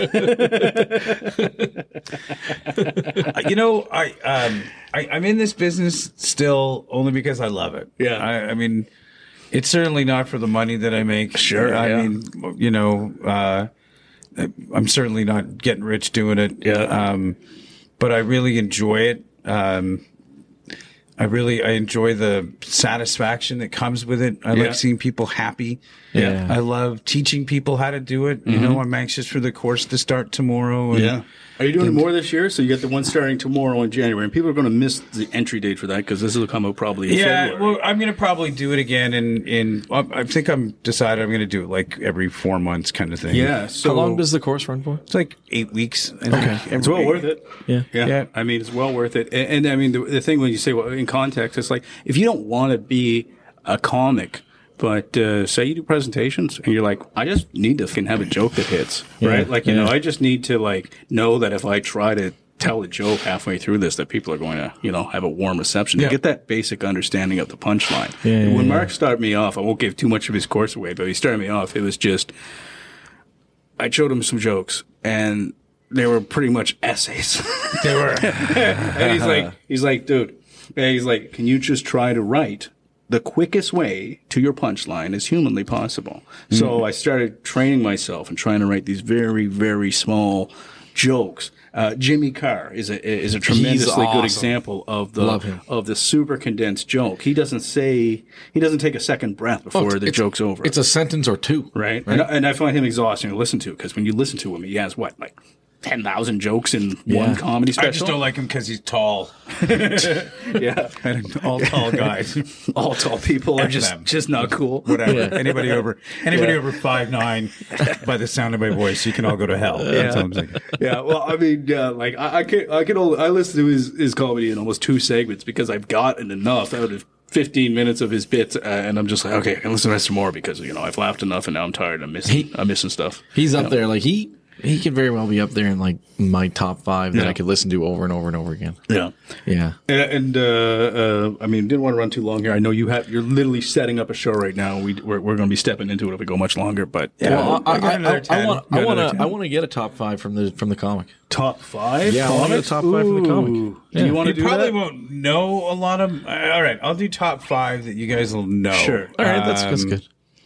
You know, I, um, I, I'm in this business still only because I love it. Yeah. I, I mean, it's certainly not for the money that I make. Sure, I yeah. mean, you know, uh, I'm certainly not getting rich doing it. Yeah. Um, but I really enjoy it. Um, I really, I enjoy the satisfaction that comes with it. I Yeah. like seeing people happy. Yeah. I love teaching people how to do it. You know, I'm anxious for the course to start tomorrow. And, Yeah. Are you doing more this year? So you got the one starting tomorrow in January, and people are going to miss the entry date for that because this will come out probably in Yeah, February. well, I'm going to probably do it again in in. I think I'm decided I'm going to do it like every four months kind of thing. yeah. So How long does the course run for? It's like eight weeks. I think. Okay. it's well worth it. Yeah. Yeah. Yeah. I mean, it's well worth it. And, and I mean, the, the thing when you say, well, in context, it's like if you don't want to be a comic, but uh, say you do presentations and you're like, I just need to fucking have a joke that hits, right? Like, you yeah. know, I just need to like know that if I try to tell a joke halfway through this, that people are going to, you know, have a warm reception. Yeah. To get that basic understanding of the punchline. Yeah, when yeah, Mark started me off, I won't give too much of his course away, but he started me off. It was just, I showed him some jokes and they were pretty much essays. They were. And he's like, he's like, dude, and he's like, can you just try to write the quickest way to your punchline as humanly possible? Mm-hmm. So I started training myself and trying to write these very, very small jokes. Uh, Jimmy Carr is a is a tremendously awesome. good example of the Love him. of the super condensed joke. He doesn't say he doesn't take a second breath before it's- the it's- joke's over. It's a sentence or two. right, And, and I find him exhausting to listen to because when you listen to him, he has what like ten thousand jokes in one Yeah. comedy special. I just don't like him because he's tall. yeah. All tall guys. All tall people are F just them. just not cool. Whatever. Yeah. Anybody over anybody Yeah. over five nine, by the sound of my voice, you can all go to hell. That's all I'm saying. Yeah, well, I mean, yeah, like I, I can, I can, only, I listen to his his comedy in almost two segments because I've gotten enough out of fifteen minutes of his bits, uh, and I'm just like, okay, I can listen to some more because you know I've laughed enough, and now I'm tired. I'm missing, He- I'm missing stuff. He's up there. Like, he He could very well be up there in like my top five that Yeah. I could listen to over and over and over again. Yeah. Yeah. And, and uh, uh, I mean, didn't want to run too long here. I know you have. You're literally setting up a show right now. We we're, we're going to be stepping into it if we go much longer. But Yeah. uh, Well, I, I got I, another I, ten. I want, Got I want another to, ten. I want to get a top five from the from the comic. top five. Yeah, I wanna get a comics? top five from the comic. Ooh. Yeah. Do you want to You do probably that? won't know a lot of. uh, All right, I'll do top five that you guys will know. Sure. All right, that's that's Um, good.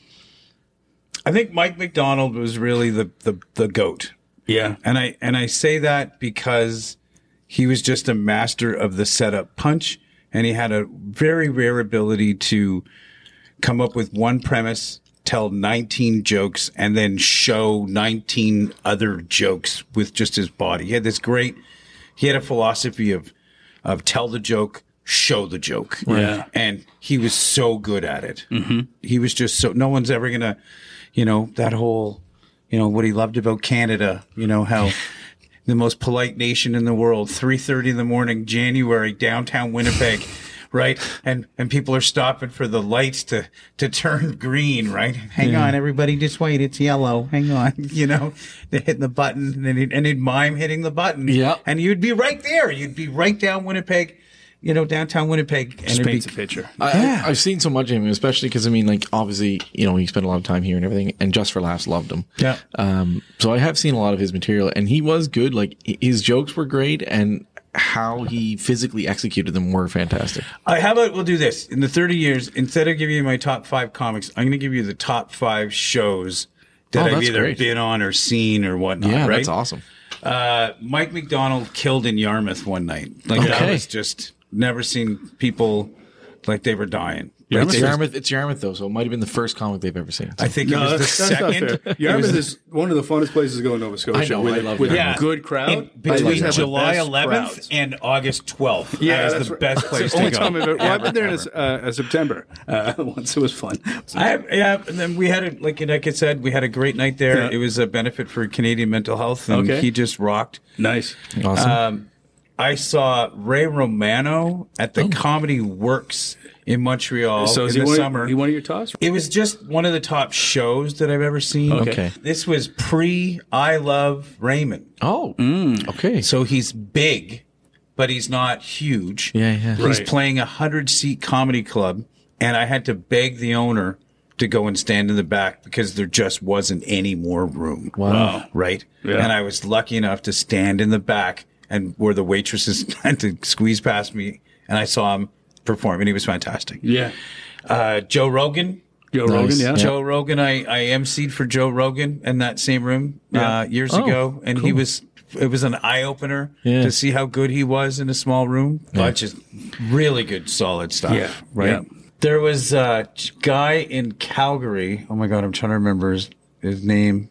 I think Mike McDonald was really the the the goat. Yeah. And I and I say that because he was just a master of the setup punch, and he had a very rare ability to come up with one premise, tell nineteen jokes, and then show nineteen other jokes with just his body. He had this great, he had a philosophy of of tell the joke, show the joke. Yeah. And he was so good at it. Mm-hmm. He was just so, no one's ever going to, you know, that whole, you know, what he loved about Canada, you know, how the most polite nation in the world, three thirty in the morning, January, downtown Winnipeg, right? And and people are stopping for the lights to to turn green, right? Hang on, everybody, just wait, it's yellow. Hang on, you know, they're hitting the button, and then he'd, and he'd mime hitting the button. Yeah. And you'd be right there. You'd be right down Winnipeg, you know, downtown Winnipeg. And Just it'd paints be, a picture. I, I, I've seen so much of him, especially because I mean, like obviously, you know, he spent a lot of time here and everything, and Just for Laughs loved him. Yeah. Um. So I have seen a lot of his material, and he was good. Like h- his jokes were great, and how he physically executed them were fantastic. Uh, how about we'll do this in the thirty years? Instead of giving you my top five comics, I'm going to give you the top five shows that Oh, I've that's either great. been on or seen or whatnot. Yeah, right? that's awesome. Uh, Mike McDonald killed in Yarmouth one night. Like that Okay. was just never seen people like they were dying. Like, It's they was- Yarmouth. It's Yarmouth though, so it might have been the first comic they've ever seen. I think it No, was the that's, that's not second. fair. Yarmouth is one of the funnest places to go in Nova Scotia. I know, with, I love with Yarmouth. a good crowd. In- I love between Yarmouth. July Best eleventh crowds. and August twelfth. Yeah, that is that's the right. best That's place the only to time go. I've ever, well, I've been there in Ever. uh, uh, September uh, once. It was fun. I have, yeah, and then we had a like like I said, we had a great night there. Yeah. It was a benefit for Canadian mental health, and Okay. he just rocked. Nice. Awesome. Um, I saw Ray Romano at the Comedy Works in Montreal So in is he the one, summer. he one of your tops? It was just one of the top shows that I've ever seen. Okay. This was pre I Love Raymond. oh, okay. So he's big, but he's not huge. Yeah, yeah. He's Right. playing a hundred seat comedy club, and I had to beg the owner to go and stand in the back because there just wasn't any more room. Wow. Right? Yeah. And I was lucky enough to stand in the back and where the waitresses had to squeeze past me, and I saw him perform, and he was fantastic. Yeah. Uh, Joe Rogan. Joe Nice. Rogan, yeah. Joe Rogan, I, I emceed for Joe Rogan in that same room Yeah. uh, years Oh, ago, and he cool. was it was an eye opener Yeah. to see how good he was in a small room. But just really good, solid stuff. Yeah. right. Yeah. There was a guy in Calgary. Oh my god, I'm trying to remember his his name.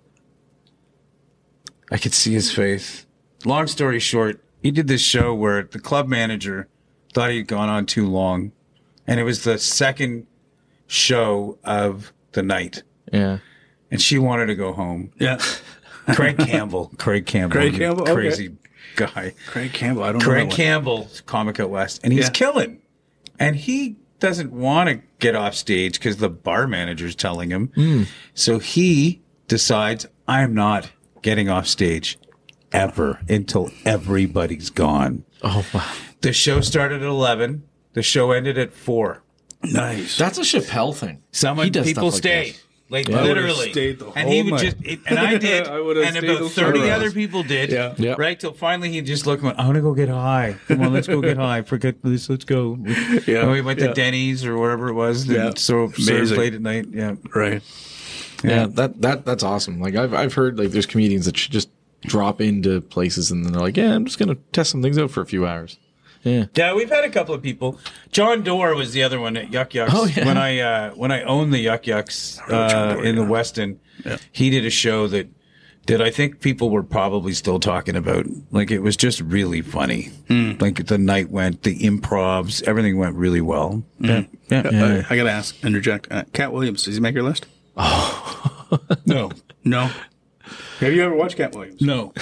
I could see his face. Long story short, he did this show where the club manager thought he'd gone on too long, and it was the second show of the night, Yeah. and she wanted to go home. Yeah. Craig Campbell. Craig Campbell. Craig Campbell? Okay. Crazy guy. Craig Campbell. I don't Craig know. that Campbell, Comic Out West, and he's Yeah. killing. And he doesn't want to get off stage because the bar manager's telling him. Hmm. So he decides, I'm not getting off stage ever until everybody's gone. Oh wow. The show started at eleven. The show ended at four. one. Nice. That's a Chappelle thing. Some He does people stuff like stay. that. Like Yeah. I would've literally, stayed the and he whole would night. just, and I did, I would've and stayed about the thirty full other hours. people did, Yeah. Yep. right? Till finally he just looked and went, "I want to go get high. Come on, let's go get high. Forget this, let's go." Yeah. And we went Yeah. to Denny's or wherever it was. Yeah. And so served Amazing. late at night. Yeah, Right. Yeah, that that that's awesome. Like I've I've heard like there's comedians that should just drop into places and then they're like, yeah, I'm just gonna test some things out for a few hours. Yeah. yeah. We've had a couple of people. John Doerr was the other one at Yuck Yucks. Oh, yeah. When I uh, when I owned the Yuck Yucks remember John uh, Doerr, in the yeah. Westin, Yeah. he did a show that that I think people were probably still talking about. Like it was just really funny. Hmm. Like the night went, the improvs, everything went really well. Yeah, yeah. Uh, I got to ask, interject. Uh, Cat Williams, does he make your list? No, No. Have you ever watched Cat Williams? No.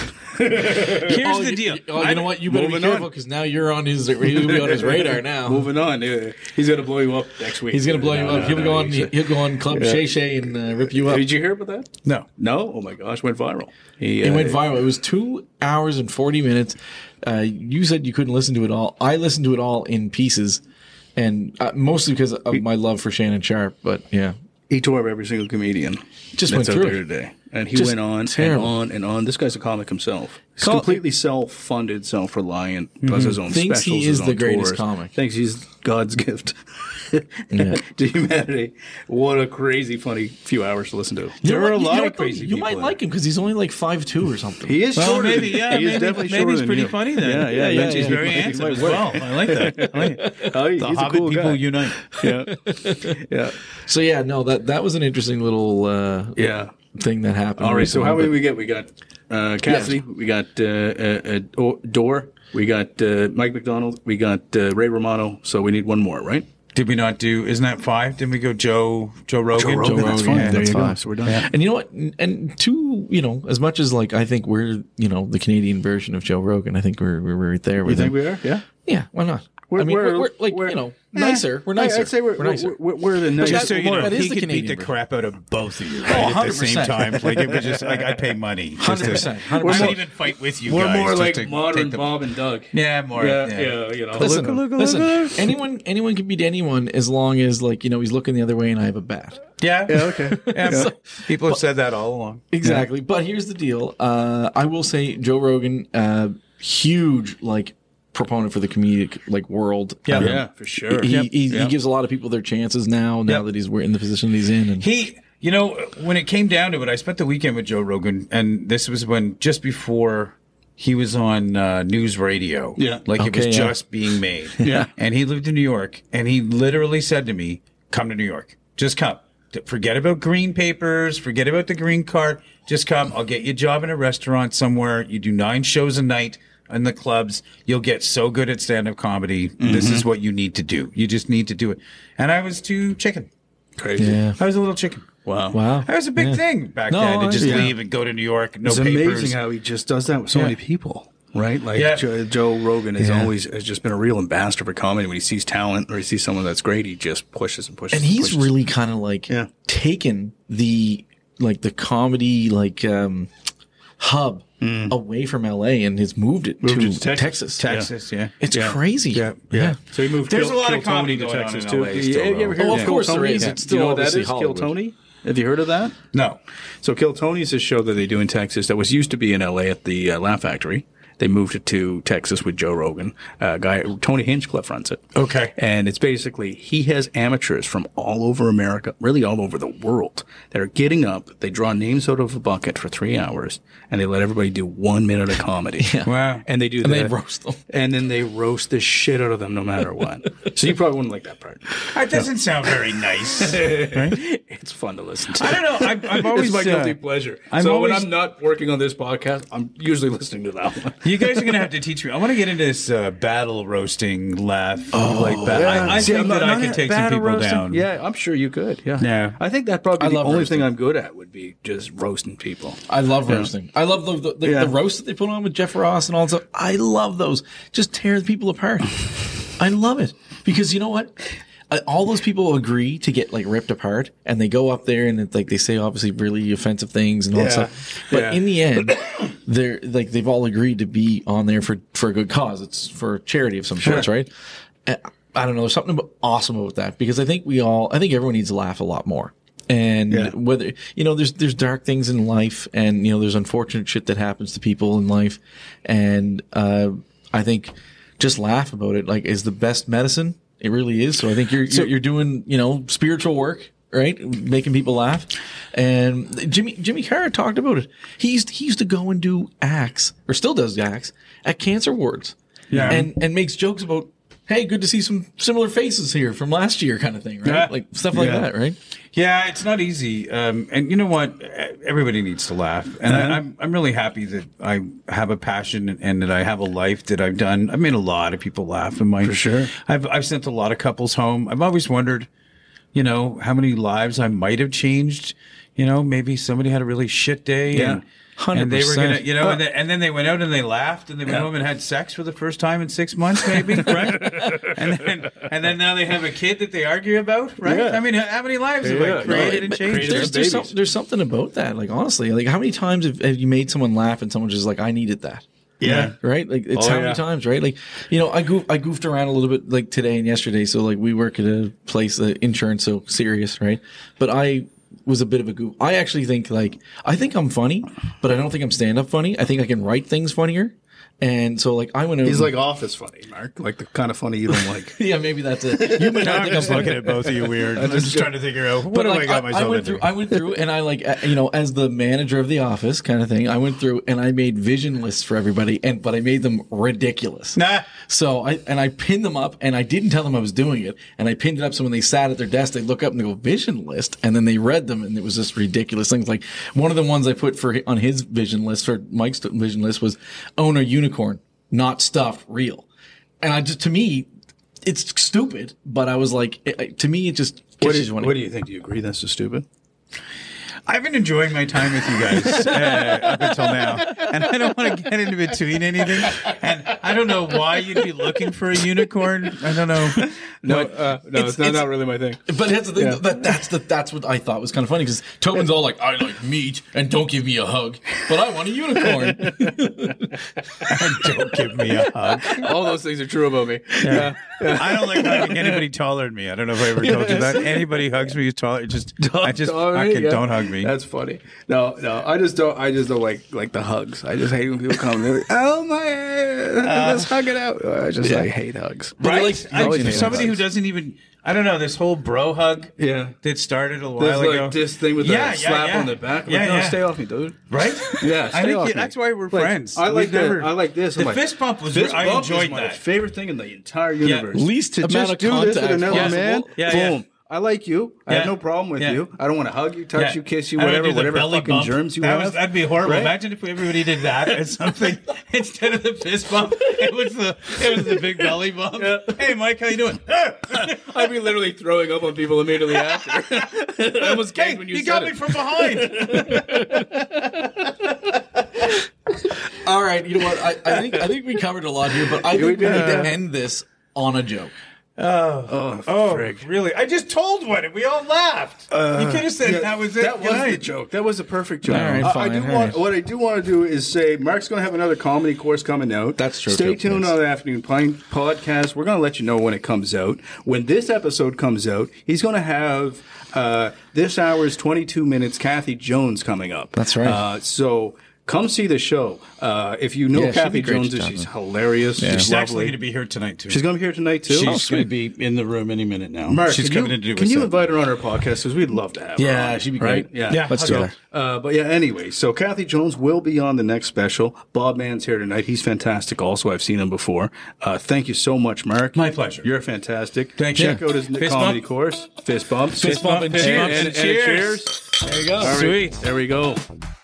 Here's Oh, the you- deal. Oh, you know what? You better be Moving careful on. because now you're on his. He'll be on his radar now. Moving on. Uh, He's going to blow you up next week. He's gonna blow you No, up. no, He'll no, go on. he's- He'll go on Club Shay Shay and uh, rip you up. Did you hear about that? No. No? Oh my gosh, went viral. He, It uh, went viral. It was two hours and forty minutes. Uh, you said you couldn't listen to it all. I listened to it all in pieces, and uh, mostly because of my love for Shannon Sharp. But yeah, He tore up every single comedian Just that's went out through there it. today. And he Just went on terrible. and on and on. This guy's a comic himself. He's Call- completely self-funded, self-reliant, does his own Thinks specials, he his is the own greatest tours, comic. Thinks he's God's gift Yeah. to humanity. What a crazy, funny few hours to listen to. There You are know a what? lot You know of what, though? crazy You people might in like him because he's only like five two or something. He is Well, shorter maybe, than- yeah. he is maybe definitely maybe shorter he's than pretty you. funny then. Yeah, yeah, yeah, He's yeah. very He might handsome as work. well. I like that. I like it. Oh, The he's a Hobbit cool people guy. unite. Yeah, yeah, So yeah, no, that that was an interesting little uh, yeah. thing that happened. All right, so recently, how many but- we get? We got uh, Cassidy, we got uh, uh, uh, Dore, we got uh, Mike McDonald, we got uh, Ray Romano. So we need one more, right? Did we not do? Isn't that five? Didn't we go Joe Joe Rogan? Rogan, that's Rogan, fine. yeah, There that's you go. fine. So we're done. And you know what? And two, you know, as much as like I think we're, you know, the Canadian version of Joe Rogan, I think we're we're right there You with think him. we are? Yeah. Yeah, why not? We're- I mean, we're, we're- we're like we're- you know Eh, nicer. We're nicer. I'd say we're, we're nicer. We're, we're the nicer. Just so you know, that is he the could beat Canadian the version. crap out of both of you right, Oh, at the one hundred same percent. time. Like it was just like I pay money. just Hundred to- percent. I Hundred might percent. even fight with you We're guys. more just like to modern take the- Bob and Doug. Yeah, more. Yeah, Yeah, yeah, you know. Listen, Look, look, listen. look. Anyone, anyone can beat anyone as long as like you know he's looking the other way and I have a bat. Yeah. Yeah, okay. Yeah, So- people have said that all along. Exactly. But here's the deal. Uh, I will say Joe Rogan, uh, huge like proponent for the comedic like world. Yeah. Um, Yeah, for sure. He, Yep. he, Yep. he gives a lot of people their chances now. Now Yep. that he's we're in the position that he's in, and He, you know, when it came down to it, I spent the weekend with Joe Rogan, and this was when just before he was on uh, news radio. Yeah. like it Okay, was yeah. just being made. Yeah. and he lived in New York, and he literally said to me, "Come to New York, just come. Forget about green papers, forget about the green card. Just come. I'll get you a job in a restaurant somewhere. You do nine shows a night." In the clubs, you'll get so good at stand-up comedy. This is what you need to do. You just need to do it. And I was too chicken. Crazy. yeah, I was a little chicken. Wow. wow, That was a big Yeah. thing back No, then to I- just yeah. leave and go to New York. No It's papers. amazing how he just does that with so Yeah. many people, right? Like Yeah. Joe, Joe Rogan has Yeah. always has just been a real ambassador for comedy. When he sees talent or he sees someone that's great, he just pushes and pushes. and he's pushes. really kind of like Yeah. taken the like the comedy like um, hub away from L A and has moved it Moved to, it to Texas. Texas. Texas, yeah. It's Yeah. crazy. Yeah, yeah. So he moved. There's Kill, a lot Kill of comedy Tony to going on Texas in too. L A You- still, you ever though. heard Oh, of of Kill course there Tony? is. Yeah. It's Do you know still what that obviously is? Kill Hollywood. Tony. Have you heard of that? No. So Kill Tony's a show that they do in Texas that was used to be in L A at the uh, Laugh Factory. They moved it to Texas with Joe Rogan. Uh, guy Tony Hinchcliffe runs it. Okay. And it's basically he has amateurs from all over America, really all over the world, that are getting up. They draw names out of a bucket for three hours, and they let everybody do one minute of comedy. Yeah. Wow. And they do And that. they roast them. And then they roast the shit out of them no matter what. So you probably wouldn't like that part. That doesn't sound very nice. Right? It's fun to listen to. I don't know. I've, I've always. It's my guilty uh, pleasure. I'm so when always- I'm not working on this podcast, I'm usually listening to that one. You guys are going to have to teach me. I want to get into this uh, battle roasting laugh. Oh, like that. I, I See, think I'm that not- I not could a take some battle people roasting. down. Yeah, I'm sure you could. Yeah. Yeah. I think that probably I the love only roasting. thing I'm good at would be just roasting people. I love roasting. I love the the, the, Yeah. the roast that they put on with Jeff Ross and all that stuff. I love those. Just tear the people apart. I love it because you know what? Uh, All those people agree to get like ripped apart, and they go up there and it's like they say obviously really offensive things and all that Yeah. stuff. But Yeah. in the end, they're like they've all agreed to be on there for for a good cause. It's for charity of some sorts, right? And I don't know. There's something awesome about that because I think we all, I think everyone needs to laugh a lot more. And Yeah. whether, you know, there's, there's dark things in life and, you know, there's unfortunate shit that happens to people in life. And, uh, I think just laugh about it, like, is the best medicine. It really is. So I think you're, you're, you're doing, you know, spiritual work, right? Making people laugh. And Jimmy, Jimmy Carr talked about it. He used, he used to go and do acts or still does acts at cancer wards. Yeah. And, and makes jokes about, hey, good to see some similar faces here from last year kind of thing, right? Yeah. Like stuff like Yeah. that, right? Yeah, it's not easy. Um, and you know what? Everybody needs to laugh. And I, I'm I'm really happy that I have a passion and, and that I have a life that I've done. I've made a lot of people laugh in my. For sure. I've I've sent a lot of couples home. I've always wondered you know, how many lives I might have changed. You know, maybe somebody had a really shit day. Yeah. And, and they were one hundred percent. gonna, you know, and, then, and then they went out and they laughed and they went Yeah. home and had sex for the first time in six months, maybe, right? and then, and then now they have a kid that they argue about, right? Yeah. I mean, how many lives have Yeah. I created No, and but changed? There's, there's, some, there's something about that. Like, honestly, like, how many times have, have you made someone laugh and someone just like, I needed that? Yeah. Right? Like, it's Oh, how yeah. many times, right? Like, you know, I goof, I goofed around a little bit like today and yesterday. So, like, we work at a place, uh, insurance, so serious, right? But I was a bit of a goof. I actually think, like, I think I'm funny, but I don't think I'm stand up funny. I think I can write things funnier. And so, like, I went out. He's and- like Office funny, Mark. Like the kind of funny you don't like. yeah, maybe that's it. You might not I'm think just I'm looking at both of you weird. I'm just trying to figure out what But have like, I got I, myself I went into. through, I went through, and I like, uh, you know, as the manager of the office, kind of thing. I went through and I made vision lists for everybody, and but I made them ridiculous. Nah. So I and I pinned them up, and I didn't tell them I was doing it, and I pinned it up so when they sat at their desk, they look up and they go vision list, and then they read them, and it was just ridiculous things. Like one of the ones I put for on his vision list for Mike's vision list was own a unicorn, not stuffed, real. And I just to me, it's stupid, but I was like, it, to me, it just What, catches do, you when what it- do you think? Do you agree that's so stupid? I've been enjoying my time with you guys uh, up until now, and I don't want to get into between anything. And I don't know why you'd be looking for a unicorn. I don't know. No, But uh, no, it's, it's- not, it's- not really my thing. But that's the thing. Yeah. That, that's the that's what I thought was kind of funny because Tobin's all like, "I like meat and don't give me a hug, but I want a unicorn." Don't give me a hug. All those things are true about me. Yeah. I don't like hugging anybody taller than me. I don't know if I ever told you that. Anybody hugs me who's taller, just I just Don't me, fucking yeah. don't hug me. That's funny. No, no, I just don't. I just don't like like the hugs. I just hate when people come. They're like, "Oh my, let's hug it out." I just like hate hugs. But right? like, I- always for hate somebody who hugs. doesn't even, I don't know, this whole bro hug Yeah. that started a while There's ago. like this thing with Yeah, the yeah, slap yeah. on the back. I'm Yeah, like, no, yeah. stay off me, dude. Right? Yeah, I stay think off yeah, me. that's why we're Like, friends. I like We've never- that. I like this. The I'm like, fist bump was. fist I bump enjoyed is my that. favorite thing in the entire universe. Least to amount just of do this with contact another possible. man. Yeah, yeah. Boom. I like you. I Yeah. have no problem with Yeah. you. I don't want to hug you, touch Yeah. you, kiss you, I don't whatever, do the whatever belly fucking bump. germs you that have. Was, that'd be horrible. Right? Imagine if everybody did that as something instead of the fist bump. It was the it was the big belly bump. Hey, Mike, how you doing? I'd be literally throwing up on people immediately after. I almost Hey, gagged when you he said got it. me from behind. all right, you know what? I, I think I think we covered a lot here, but I think we need to end this on a joke. Oh, Oh, frig. really? I just told one, and we all laughed. you could have said Yeah, that was it. That was Good the night. joke. That was a perfect joke. All right, I- I, fine, do all want right. what I do want to do is say Mark's going to have another comedy course coming out. That's true, Stay too, tuned yes. on the Afternoon Pine podcast. We're going to let you know when it comes out. When this episode comes out, he's going to have uh, this hour's twenty-two minutes Kathy Jones coming up. That's right. Uh, so. Come see the show. Uh, if you know Yeah, she'd Kathy be great Jones, to chat she's with. hilarious. Yeah. She's She's actually lovely. going to be here tonight too. She's going to be here tonight too. She's Oh, going sweet. to be in the room any minute now. Mark, She's can coming you, to do Can what's you up. invite her on our podcast? Because we'd love to have her. Yeah, on, she'd be right? great. Yeah, Yeah, Let's do that. Uh, but yeah, anyway, so Kathy Jones will be on the next special. Bob Mann's here tonight. He's fantastic also. I've seen him before. Uh, thank you so much, Mark. My pleasure. You're fantastic. Thank Check you. out his Fist comedy bump. course. Fist bump. Fist bump and and, cheers. and- and Cheers. cheers. There you go. All right, Sweet. There we go.